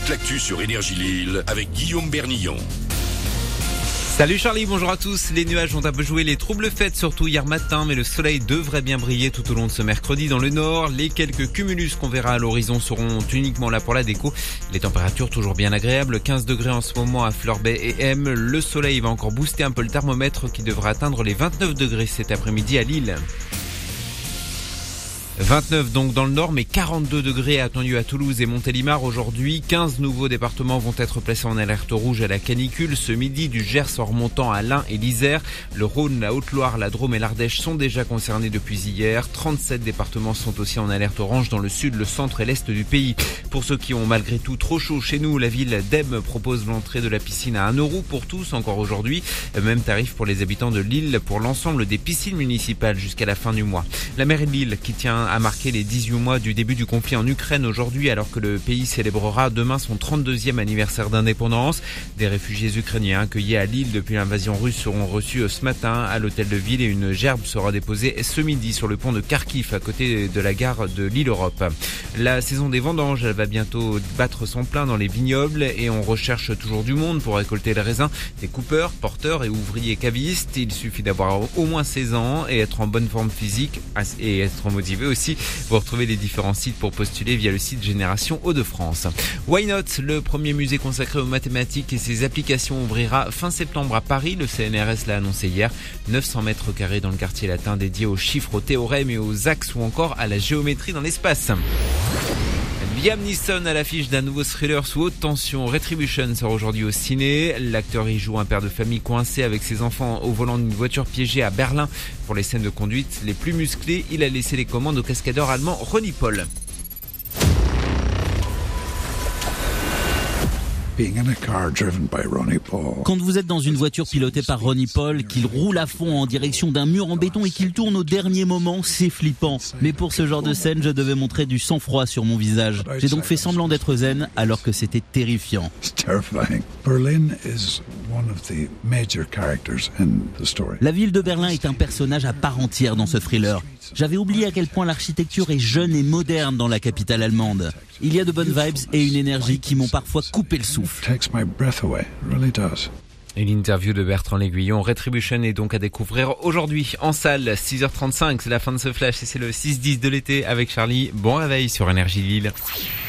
toute l'actu sur Énergie Lille avec Guillaume Bernillon. Salut Charlie, bonjour à tous. Les nuages ont un peu joué les troubles fêtes, surtout hier matin, mais le soleil devrait bien briller tout au long de ce mercredi dans le nord. Les quelques cumulus qu'on verra à l'horizon seront uniquement là pour la déco. Les températures toujours bien agréables, 15 degrés en ce moment à Fleur-Bay et M. Le soleil va encore booster un peu le thermomètre qui devra atteindre les 29 degrés cet après-midi à Lille. 29 donc dans le nord, mais 42 degrés attendus à Toulouse et Montélimar aujourd'hui. 15 nouveaux départements vont être placés en alerte rouge à la canicule ce midi, du Gers en remontant à l'Ain et l'Isère. Le Rhône, la Haute-Loire, la Drôme et l'Ardèche sont déjà concernés depuis hier. 37 départements sont aussi en alerte orange dans le sud, le centre et l'est du pays. Pour ceux qui ont malgré tout trop chaud chez nous, la ville d'Aime propose l'entrée de la piscine à 1 € pour tous encore aujourd'hui. Même tarif pour les habitants de Lille pour l'ensemble des piscines municipales jusqu'à la fin du mois. La mairie de Lille qui tient à marquer les 18 mois du début du conflit en Ukraine aujourd'hui, alors que le pays célébrera demain son 32e anniversaire d'indépendance. Des réfugiés ukrainiens accueillis à Lille depuis l'invasion russe seront reçus ce matin à l'hôtel de ville et une gerbe sera déposée ce midi sur le pont de Kharkiv à côté de la gare de Lille Europe. La saison des vendanges, elle va bientôt battre son plein dans les vignobles et on recherche toujours du monde pour récolter le raisin. Des coupeurs, porteurs et ouvriers cavistes. Il suffit d'avoir au moins 16 ans et être en bonne forme physique et être motivé aussi. Vous retrouvez les différents sites pour postuler via le site Génération Hauts-de-France. Why Not, le premier musée consacré aux mathématiques et ses applications, ouvrira fin septembre à Paris. Le CNRS l'a annoncé hier. 900 mètres carrés dans le quartier latin dédié aux chiffres, aux théorèmes et aux axes ou encore à la géométrie dans l'espace. Liam Neeson à l'affiche d'un nouveau thriller sous haute tension. Retribution sort aujourd'hui au ciné. L'acteur y joue un père de famille coincé avec ses enfants au volant d'une voiture piégée à Berlin. Pour les scènes de conduite les plus musclées, il a laissé les commandes au cascadeur allemand Ronnie Paul. Quand vous êtes dans une voiture pilotée par Ronnie Paul, qu'il roule à fond en direction d'un mur en béton et qu'il tourne au dernier moment, c'est flippant. Mais pour ce genre de scène, je devais montrer du sang-froid sur mon visage. J'ai donc fait semblant d'être zen alors que c'était terrifiant. La ville de Berlin est un personnage à part entière dans ce thriller. J'avais oublié à quel point l'architecture est jeune et moderne dans la capitale allemande. Il y a de bonnes vibes et une énergie qui m'ont parfois coupé le souffle. Une interview de Bertrand L'Aiguillon. Retribution est donc à découvrir aujourd'hui en salle. 6h35, c'est la fin de ce flash et c'est le 6-10 de l'été avec Charlie. Bon réveil sur Énergie Lille.